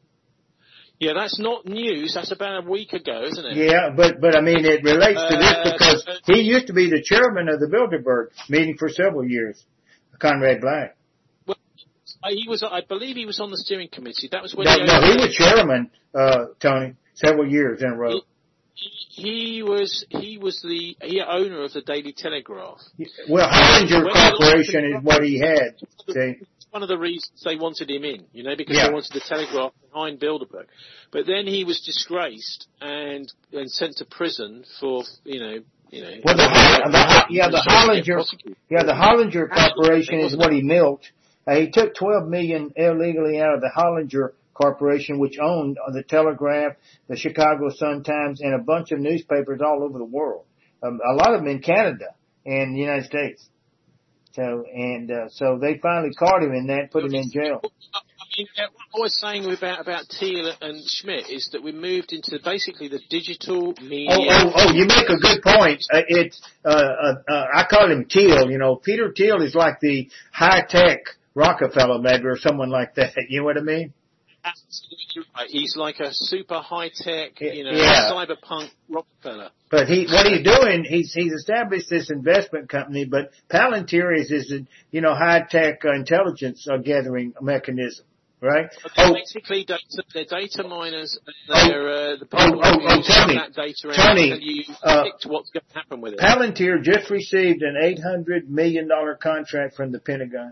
Yeah, that's not news. That's about a week ago, isn't it? Yeah, but, but I mean, it relates to this Uh, because uh, he used to be the chairman of the Bilderberg meeting for several years, Conrad Black. Well, he was, I believe he was on the steering committee. That was when No, he, no, he was chairman, uh, Tony, several years in a row. he, he was he was the he owner of the Daily Telegraph. Well, Hollinger Corporation is what he had. See? One of the reasons they wanted him in, you know, because Yeah. they wanted the Telegraph behind Bilderberg. But then he was disgraced and and sent to prison for, you know, you know. Well, the, the, yeah, the Hollinger, yeah, the Hollinger Corporation is what he milked. Uh, he took twelve million illegally out of the Hollinger Corporation, which owned the Telegraph, the Chicago Sun-Times, and a bunch of newspapers all over the world. Um, a lot of them in Canada and the United States. So, and, uh, so they finally caught him in that, put him in jail. I mean, what I was saying about, about Thiel and Schmidt is that we moved into basically the digital media. Oh, oh, oh, you make a good point. Uh, it's, uh, uh, uh, I call him Thiel, you know. Peter Thiel is like the high-tech Rockefeller maybe or someone like that. You know what I mean? Absolutely right. He's like a super high-tech, you know, Yeah. cyberpunk Rockefeller. But he, what he's doing, he's, he's established this investment company, but Palantir is his, you know, high-tech uh, intelligence uh, gathering mechanism, right? But they're Oh, basically data, they're data miners. Oh, They're, uh, the oh, people oh, who oh, use Tony, that data and Tony, tell you uh, predict what's going to happen with it. Palantir just received an eight hundred million dollars contract from the Pentagon.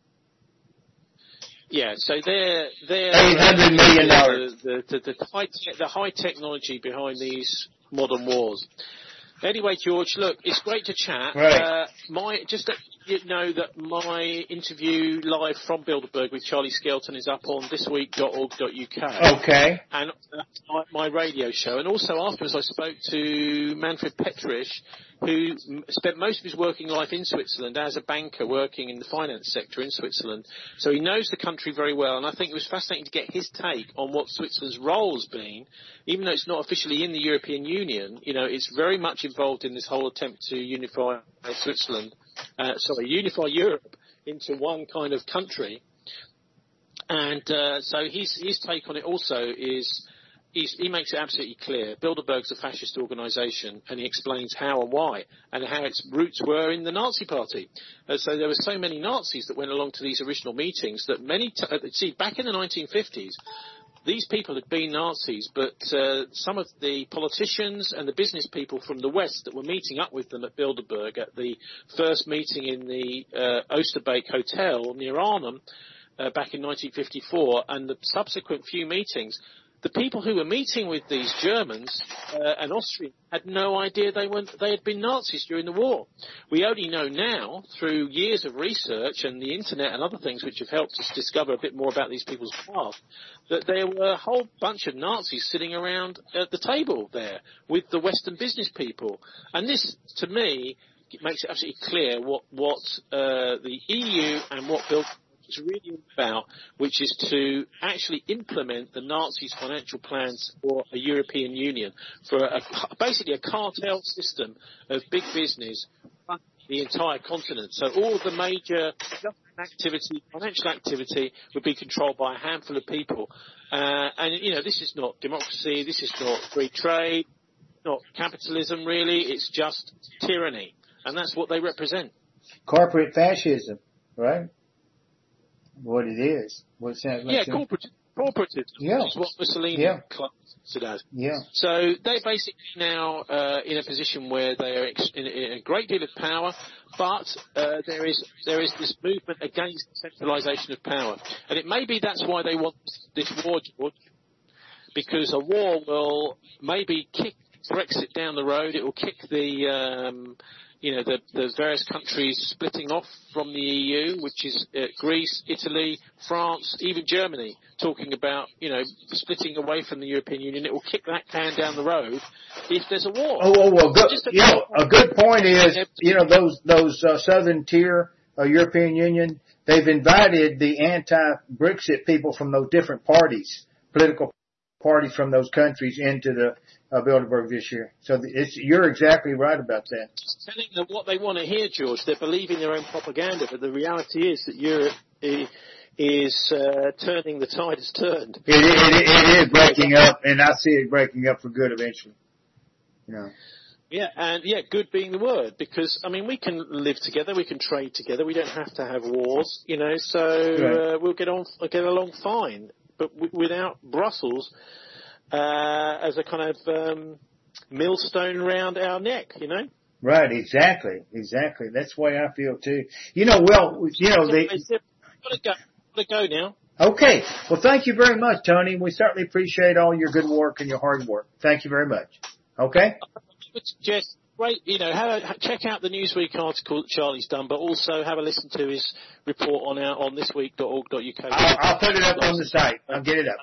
Yeah, so they're they're eight hundred million dollars. the, the, the, the high te- the high technology behind these modern wars. Anyway, George, look, it's great to chat. Right. Uh, my just let you know that my interview live from Bilderberg with Charlie Skelton is up on this week dot org dot U K. Okay. And that's my, my radio show. And also afterwards I spoke to Manfred Petrich, who m- spent most of his working life in Switzerland as a banker working in the finance sector in Switzerland. So he knows the country very well. And I think it was fascinating to get his take on what Switzerland's role has been. Even though it's not officially in the European Union, you know, it's very much involved in this whole attempt to unify Switzerland, uh, sorry, unify Europe into one kind of country. And uh, so his his take on it also is, he's, he makes it absolutely clear. Bilderberg's a fascist organisation, and he explains how and why, and how its roots were in the Nazi Party. Uh, so there were so many Nazis that went along to these original meetings that many, t- uh, see, back in the nineteen fifties, these people had been Nazis, but uh, some of the politicians and the business people from the West that were meeting up with them at Bilderberg at the first meeting in the uh, Oosterbeek Hotel near Arnhem, uh, back in nineteen fifty-four and the subsequent few meetings, the people who were meeting with these Germans uh, and Austrians had no idea they were they had been Nazis during the war. We only know now, through years of research and the internet and other things which have helped us discover a bit more about these people's past, that there were a whole bunch of Nazis sitting around at the table there with the Western business people. And this, to me, makes it absolutely clear what, what uh, the E U and what Bill is really about, which is to actually implement the Nazis' financial plans for a European Union, for a, basically a cartel system of big business running the entire continent. So all of the major government activity, financial activity would be controlled by a handful of people. Uh, and, you know, this is not democracy, this is not free trade, not capitalism really, it's just tyranny. And that's what they represent. Corporate fascism, right? What it is. What's that? Yeah, corporate, corporative. Yeah. Which is what Mussolini yeah. classed it as. Yeah. So they're basically now uh, in a position where they are ex- in, in a great deal of power, but uh, there is there is this movement against centralisation of power, and it may be that's why they want this war, George, because a war will maybe kick Brexit down the road. It will kick the um, you know, the, the various countries splitting off from the E U, which is uh, Greece, Italy, France, even Germany, talking about, you know, splitting away from the European Union. It will kick that can down the road if there's a war. Oh, oh well, good, you know, a good point is, you know, those, those, uh, southern tier, uh, European Union, they've invited the anti-Brexit people from those different parties, political parties from those countries into the, Uh, Bilderberg this year. So it's, you're exactly right about that. Telling them what they want to hear, George. They're believing their own propaganda, but the reality is that Europe is uh, turning, the tide has turned. It, it, it is breaking up, and I see it breaking up for good eventually. You know. Yeah, and yeah, good being the word, because, I mean, we can live together, we can trade together, we don't have to have wars, you know, so right. uh, we'll get on, get along fine. But w- without Brussels, Uh, as a kind of um, millstone around our neck, you know? Right, exactly, exactly. That's the way I feel too. You know, well, you know, they... Gotta go, gotta go now. Okay, well, thank you very much, Tony. We certainly appreciate all your good work and your hard work. Thank you very much. Okay? I would suggest, great, you know, have a, check out the Newsweek article that Charlie's done, but also have a listen to his report on our on this week dot org dot U K. I'll, I'll put it up on the site. I'll get it up.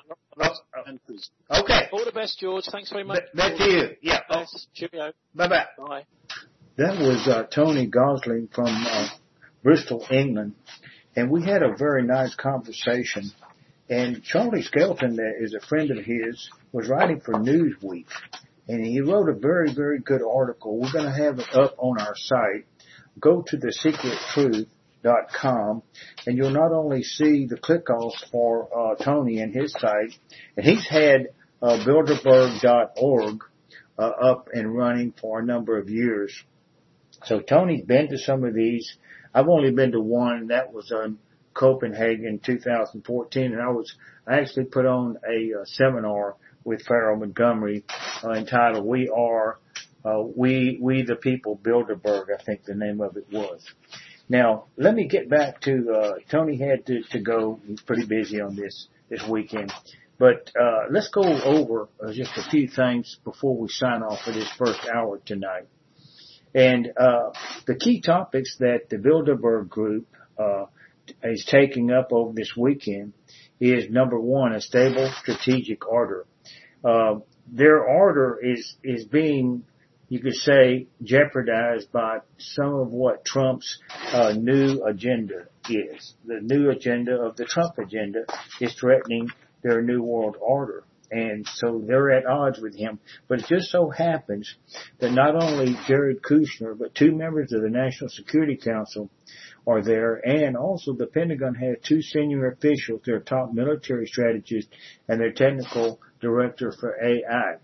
Oh, okay. All the best, George. Thanks very much. Back to you. Yeah. Oh, cheerio. Bye-bye. Bye. That was uh, Tony Gosling from uh, Bristol, England, and we had a very nice conversation. And Charlie Skelton, that is a friend of his, was writing for Newsweek, and he wrote a very, very good article. We're going to have it up on our site. Go to the secret truth dot com, and you'll not only see the click-offs for uh, Tony and his site, and he's had uh, Bilderberg dot org uh, up and running for a number of years. So Tony's been to some of these. I've only been to one, and that was in Copenhagen two thousand fourteen, and I was I actually put on a uh, seminar with Pharaoh Montgomery uh, entitled "We Are uh, We We the People Bilderberg," I think the name of it was. Now, let me get back to, uh, Tony had to, to go. He's pretty busy on this, this weekend. But, uh, let's go over uh, just a few things before we sign off for this first hour tonight. And, uh, the key topics that the Bilderberg Group, uh, is taking up over this weekend is number one, a stable strategic order. Uh, their order is, is being, you could say, jeopardized by some of what Trump's uh, new agenda is. The new agenda of the Trump agenda is threatening their new world order. And so they're at odds with him. But it just so happens that not only Jared Kushner, but two members of the National Security Council are there, and also the Pentagon has two senior officials, their top military strategist and their technical director for A I.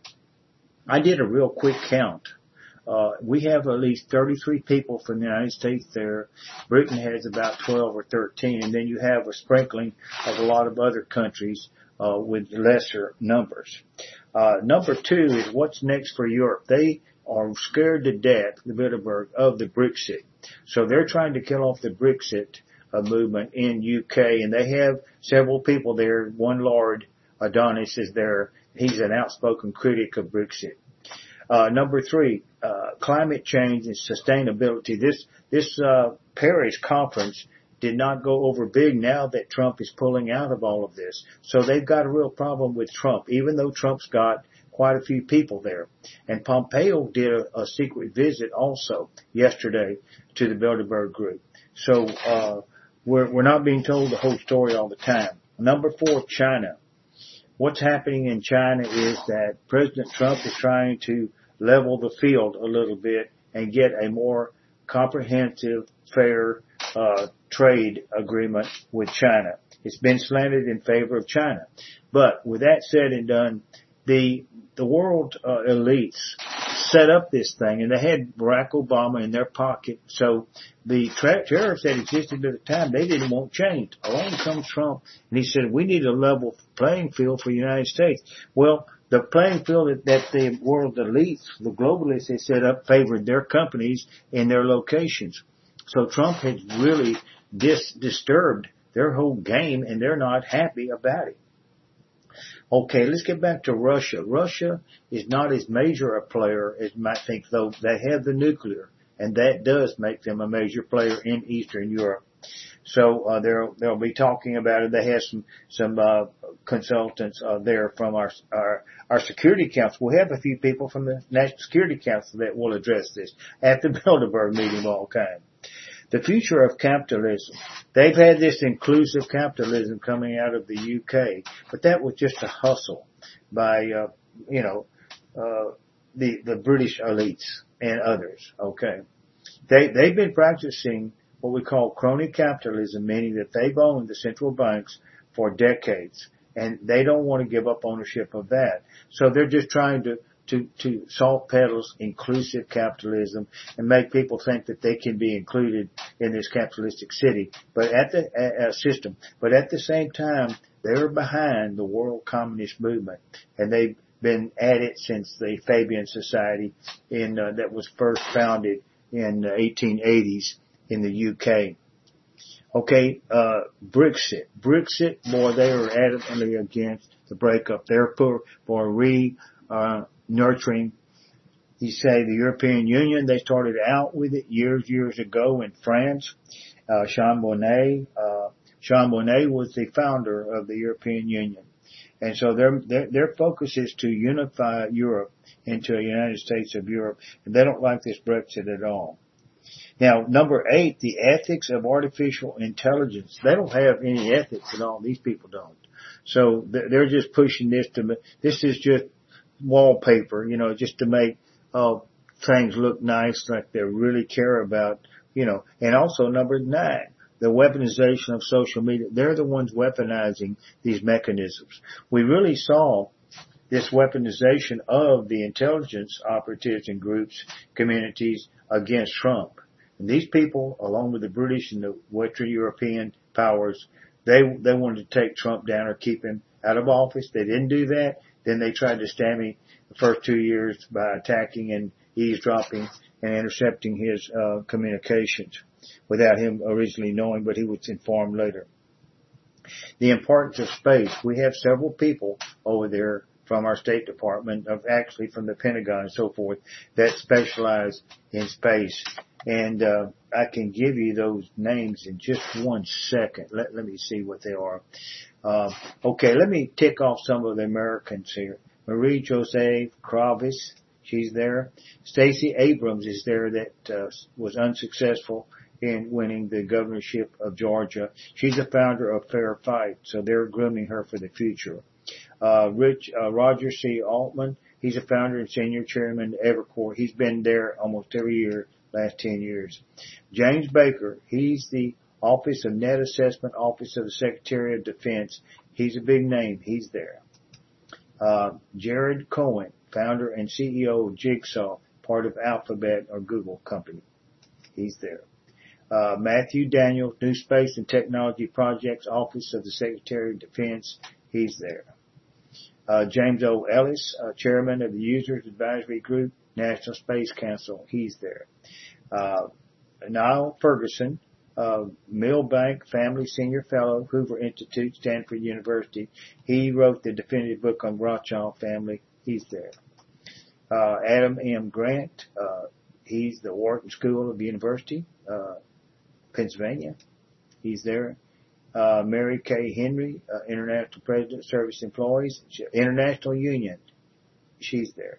I did a real quick count. Uh, we have at least thirty-three people from the United States there. Britain has about twelve or thirteen, and then you have a sprinkling of a lot of other countries uh, with lesser numbers. Uh, number two is what's next for Europe. They are scared to death, the Bilderberg, of the Brexit. So they're trying to kill off the Brexit uh, movement in U K, and they have several people there. One Lord Adonis is there. He's an outspoken critic of Brexit. Uh, number three, uh, climate change and sustainability. This, this, uh, Paris conference did not go over big now that Trump is pulling out of all of this. So they've got a real problem with Trump, even though Trump's got quite a few people there. And Pompeo did a, a secret visit also yesterday to the Bilderberg Group. So, uh, we're, we're not being told the whole story all the time. Number four, China. What's happening in China is that President Trump is trying to level the field a little bit and get a more comprehensive, fair, uh, trade agreement with China. It's been slanted in favor of China. But with that said and done, the, the world, uh, elites set up this thing, and they had Barack Obama in their pocket. So the tra- tariffs that existed at the time, they didn't want changed. Along comes Trump, and he said, we need a level playing field for the United States. Well, the playing field that, that the world elites, the globalists, they set up favored their companies in their locations. So Trump has really dis- disturbed their whole game, and they're not happy about it. Okay, let's get back to Russia. Russia is not as major a player as you might think, though they have the nuclear, and that does make them a major player in Eastern Europe. So uh, they'll they'll be talking about it. They have some some uh, consultants uh, there from our our our Security Council. We have a few people from the National Security Council that will address this at the Bilderberg meeting of all kinds. The future of capitalism. They've had this inclusive capitalism coming out of the U K, but that was just a hustle by, uh, you know, uh, the, the British elites and others. Okay. They, they've been practicing what we call crony capitalism, meaning that they've owned the central banks for decades, and they don't want to give up ownership of that. So they're just trying to to, to soft pedal inclusive capitalism and make people think that they can be included in this capitalistic city, but at the uh, system. But at the same time, they're behind the world communist movement, and they've been at it since the Fabian Society in uh, that was first founded in the eighteen eighties in the U K. Okay, uh, Brexit. Brexit, boy, they are adamantly against the breakup. They're for, for re, uh, nurturing. You say the European Union, they started out with it years, years ago in France. Uh, Jean Monnet, uh, Jean Monnet was the founder of the European Union. And so their, their, their focus is to unify Europe into a United States of Europe. And they don't like this Brexit at all. Now, number eight, the ethics of artificial intelligence. They don't have any ethics at all. These people don't. So they're just pushing this to, this is just wallpaper, you know, just to make, uh, things look nice, like they really care about, you know. And also number nine, the weaponization of social media. They're the ones weaponizing these mechanisms. We really saw this weaponization of the intelligence operatives and groups, communities against Trump. And these people, along with the British and the Western European powers, they, they wanted to take Trump down or keep him out of office. They didn't do that. Then they tried to stab him the first two years by attacking and eavesdropping and intercepting his, uh, communications without him originally knowing, but he was informed later. The importance of space. We have several people over there from our State Department, of actually from the Pentagon and so forth, that specialize in space. And uh, I can give you those names in just one second. Let, let me see what they are. Uh, okay, let me tick off some of the Americans here. Marie Jose Kravis, she's there. Stacey Abrams is there, that uh, was unsuccessful in winning the governorship of Georgia. She's a founder of Fair Fight, so they're grooming her for the future. Uh, Rich, uh, Roger C. Altman, he's a founder and senior chairman of Evercore. He's been there almost every year, last ten years. James Baker, he's the Office of Net Assessment, Office of the Secretary of Defense. He's a big name. He's there. Uh, Jared Cohen, founder and C E O of Jigsaw, part of Alphabet or Google company. He's there. Uh, Matthew Daniels, New Space and Technology Projects, Office of the Secretary of Defense. He's there. Uh, James O. Ellis, uh, Chairman of the Users Advisory Group, National Space Council. He's there. Uh, Niall Ferguson, uh, Milbank Family Senior Fellow, Hoover Institute, Stanford University. He wrote the definitive book on Rothschild family. He's there. Uh, Adam M. Grant, uh, he's the Wharton School of the University, uh, Pennsylvania. He's there. Uh, Mary Kay Henry, uh, International President of Service Employees, International Union. She's there.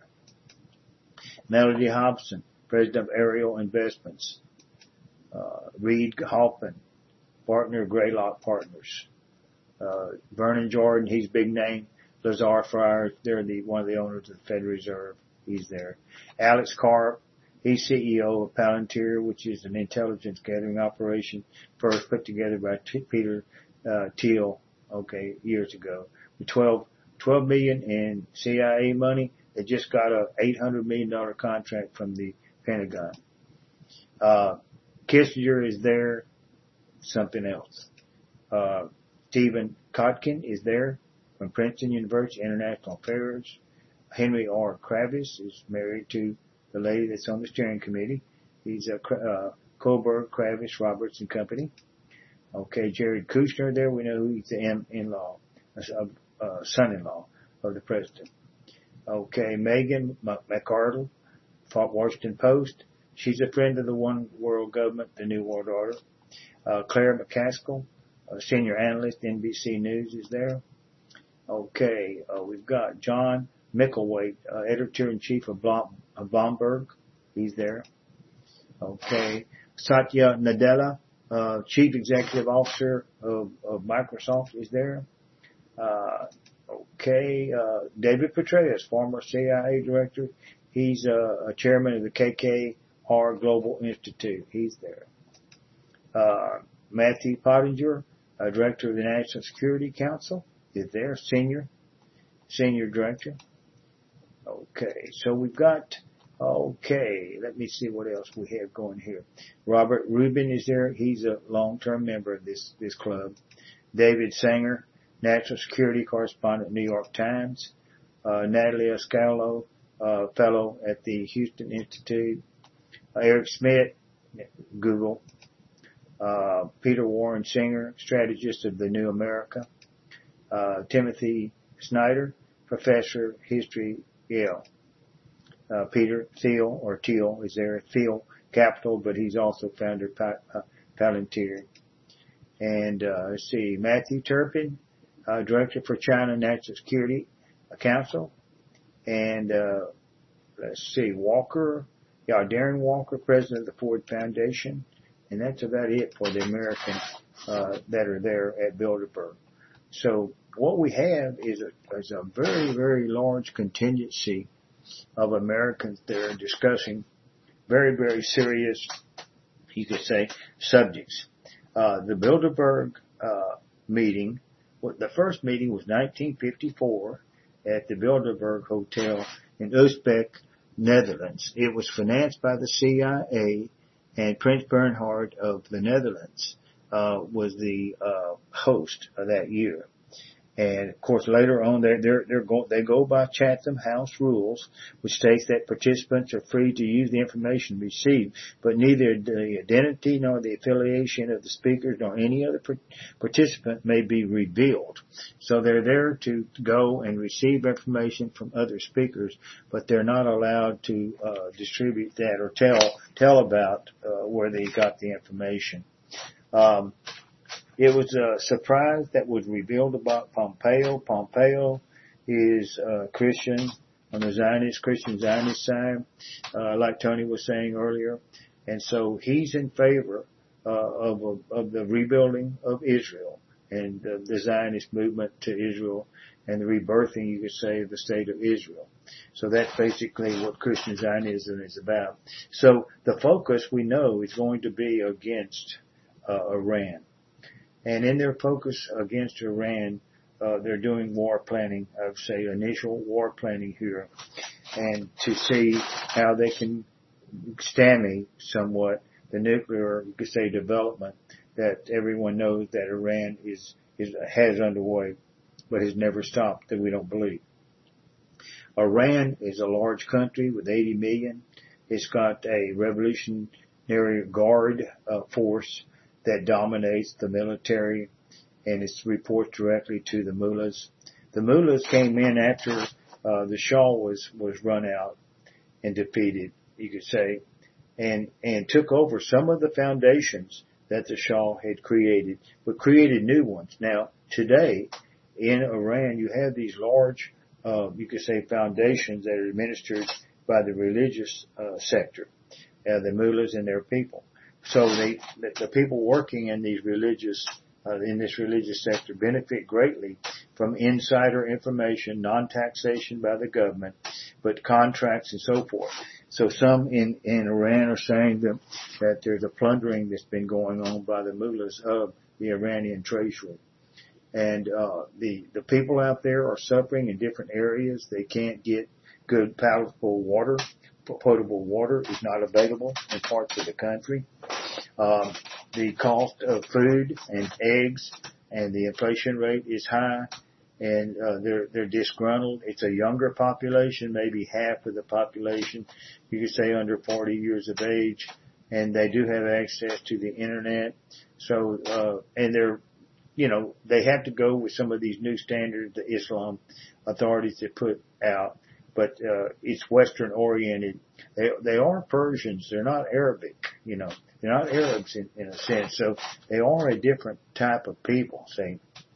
Melody Hobson, President of Ariel Investments. Uh, Reed Hoffman, partner of Greylock Partners. Uh, Vernon Jordan, he's a big name. Lazar Fryer, they're the, one of the owners of the Federal Reserve. He's there. Alex Karp, he's C E O of Palantir, which is an intelligence gathering operation first put together by T- Peter uh, Thiel, okay, years ago. With twelve, twelve million in C I A money, they just got a eight hundred million dollars contract from the Pentagon. Uh, Kissinger is there, something else. Uh, Stephen Kotkin is there from Princeton University International Affairs. Henry R. Kravis is married to the lady that's on the steering committee. He's a uh, Kohlberg, Kravis, Roberts and Company. Okay, Jared Kushner there. We know who he's the in- in-law, uh, uh, son-in-law of the president. Okay, Megan McArdle, Washington Post. She's a friend of the One World Government, the New World Order. Uh, Claire McCaskill, a senior analyst, N B C News, is there. Okay, uh, we've got John Micklethwait, uh, editor-in-chief of, Blom- of Bloomberg. He's there. Okay. Satya Nadella, uh, chief executive officer of, of Microsoft, is there. Uh, okay. Uh, David Petraeus, former C I A director. He's uh, a chairman of the K K R Global Institute. He's there. Uh, Matthew Pottinger, uh, director of the National Security Council, is there. Senior, senior director. Okay, so we've got, okay, let me see what else we have going here. Robert Rubin is there. He's a long-term member of this, this club. David Sanger, national security correspondent, New York Times. Uh, Natalie Ascalo, uh, fellow at the Houston Institute. Uh, Eric Schmidt, Google. Uh, Peter Warren Singer, strategist of the New America. Uh, Timothy Snyder, professor, history, Yale. Uh, Peter Thiel, or Thiel, is there. Thiel Capital, but he's also founder of pa- uh, Palantir. And, uh, let's see, Matthew Turpin, uh, director for China National Security Council. And, uh, let's see, Walker, yeah, Darren Walker, president of the Ford Foundation. And that's about it for the Americans, uh, that are there at Bilderberg. So what we have is a, is a very, very large contingency of Americans there discussing very, very serious, you could say, subjects. Uh, the Bilderberg, uh, meeting, the first meeting was nineteen fifty-four at the Bilderberg Hotel in Uzbek, Netherlands. It was financed by the C I A, and Prince Bernhard of the Netherlands, uh, was the, uh, host of that year. And of course, later on, they're, they're, they're go, they go by Chatham House rules, which states that participants are free to use the information received, but neither the identity nor the affiliation of the speakers nor any other participant may be revealed. So they're there to go and receive information from other speakers, but they're not allowed to uh, distribute that or tell tell about uh, where they got the information. Um, It was a surprise that was revealed about Pompeo. Pompeo is uh, Christian on the Zionist, Christian Zionist side, uh, like Tony was saying earlier. And so he's in favor uh, of, of the rebuilding of Israel and uh, the Zionist movement to Israel and the rebirthing, you could say, of the state of Israel. So that's basically what Christian Zionism is about. So the focus, we know, is going to be against uh, Iran. And in their focus against Iran, uh, they're doing war planning, I would say initial war planning here, and to see how they can stymie somewhat the nuclear, you could say, development that everyone knows that Iran is, is has underway, but has never stopped, that we don't believe. Iran is a large country with eighty million. It's got a Revolutionary Guard uh, force that dominates the military, and it reports directly to the mullahs. The mullahs came in after uh, the Shah was was run out and defeated, you could say, and and took over some of the foundations that the Shah had created, but created new ones. Now, today in Iran, you have these large, uh, you could say, foundations that are administered by the religious uh, sector, uh, the mullahs and their people. So they, the, the people working in these religious, uh, in this religious sector benefit greatly from insider information, non-taxation by the government, but contracts and so forth. So some in, in Iran are saying that, that there's a plundering that's been going on by the mullahs of the Iranian treasury. And, uh, the, the people out there are suffering in different areas. They can't get good palatable water. Potable water is not available in parts of the country. Um, the cost of food and eggs and the inflation rate is high, and uh, they're they're disgruntled. It's a younger population, maybe half of the population, you could say under forty years of age, and they do have access to the internet. So, uh, and they're, you know, they have to go with some of these new standards the Islam authorities have put out. But, uh, it's Western oriented. They, they are Persians. They're not Arabic, you know. They're not Arabs in, in a sense. So they are a different type of people, see.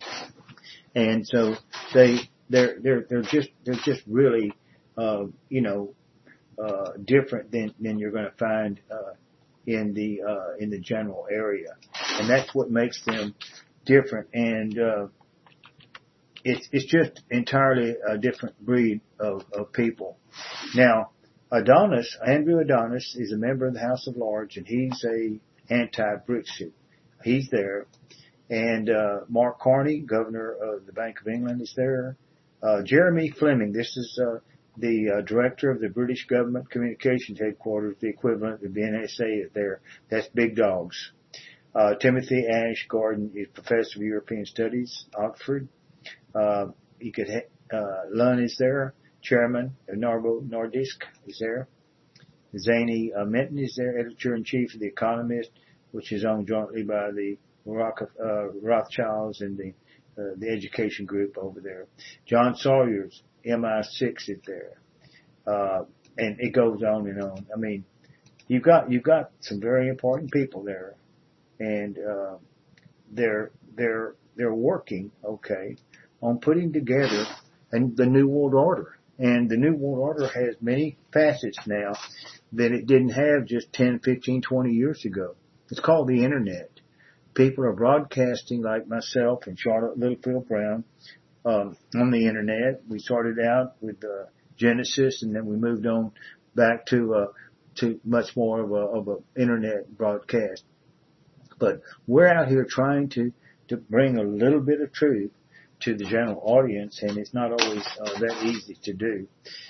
And so they, they're, they're, they're just, they're just really, uh, you know, uh, different than, than you're going to find, uh, in the, uh, in the general area. And that's what makes them different. And, uh, It's, it's just entirely a different breed of, of people. Now, Adonis, Andrew Adonis, is a member of the House of Lords, and he's a anti-Brexit. He's there. And, uh, Mark Carney, governor of the Bank of England, is there. Uh, Jeremy Fleming, this is, uh, the, uh, director of the British Government Communications Headquarters, the equivalent of the N S A is there. That's big dogs. Uh, Timothy Ash Gordon is professor of European Studies, Oxford. Uh, you could, ha- uh, Lunn is there. Chairman of Novo Nordisk is there. Zany uh, Minton is there, editor-in-chief of The Economist, which is owned jointly by the Rock, uh, Rothschilds and the, uh, the education group over there. John Sawyer's M I six is there. Uh, and it goes on and on. I mean, you've got, you've got some very important people there, and, uh, they're, they're, they're working, okay, on putting together and the New World Order. And the New World Order has many facets now that it didn't have just ten, fifteen, twenty years ago. It's called the Internet. People are broadcasting like myself and Charlotte Littlefield Brown, um, on the Internet. We started out with, uh, Genesis, and then we moved on back to, uh, to much more of a, of a Internet broadcast. But we're out here trying to, to bring a little bit of truth to the general audience, and it's not always uh, that easy to do.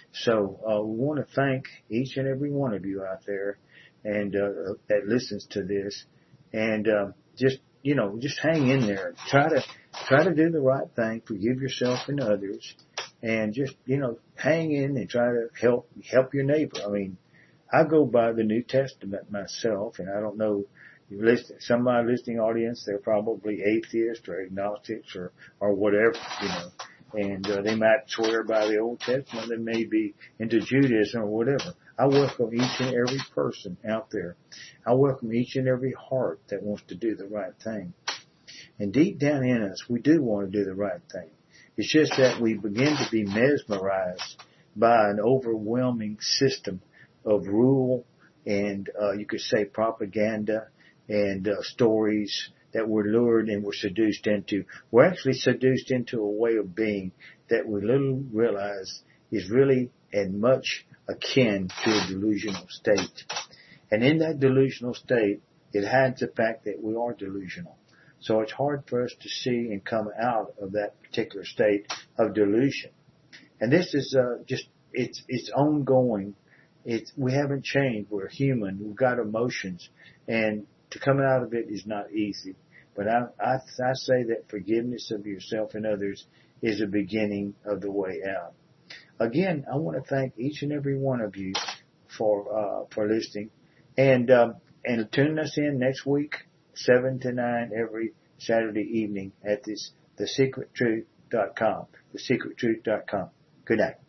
So uh, we want to thank each and every one of you out there and uh, that listens to this, and uh, just you know just hang in there. Try to try to do the right thing. Forgive yourself and others, and just you know hang in and try to help help your neighbor. I mean, I go by the New Testament myself, and I don't know. You listen, some of my listening audience, they're probably atheists or agnostics or, or whatever, you know, and uh, they might swear by the Old Testament. They may be into Judaism or whatever. I welcome each and every person out there. I welcome each and every heart that wants to do the right thing. And deep down in us, we do want to do the right thing. It's just that we begin to be mesmerized by an overwhelming system of rule and, uh, you could say propaganda and uh, stories that we're lured and we're seduced into. We're actually seduced into a way of being that we little realize is really and much akin to a delusional state. And in that delusional state, it hides the fact that we are delusional. So it's hard for us to see and come out of that particular state of delusion. And this is uh, just, it's, it's ongoing. It's, we haven't changed. We're human. We've got emotions. And to come out of it is not easy. But I, I, I say that forgiveness of yourself and others is the beginning of the way out. Again, I want to thank each and every one of you for, uh, for listening. And, um, and tune us in next week seven to nine every Saturday evening at this the secret truth dot com. the secret truth dot com. Good night.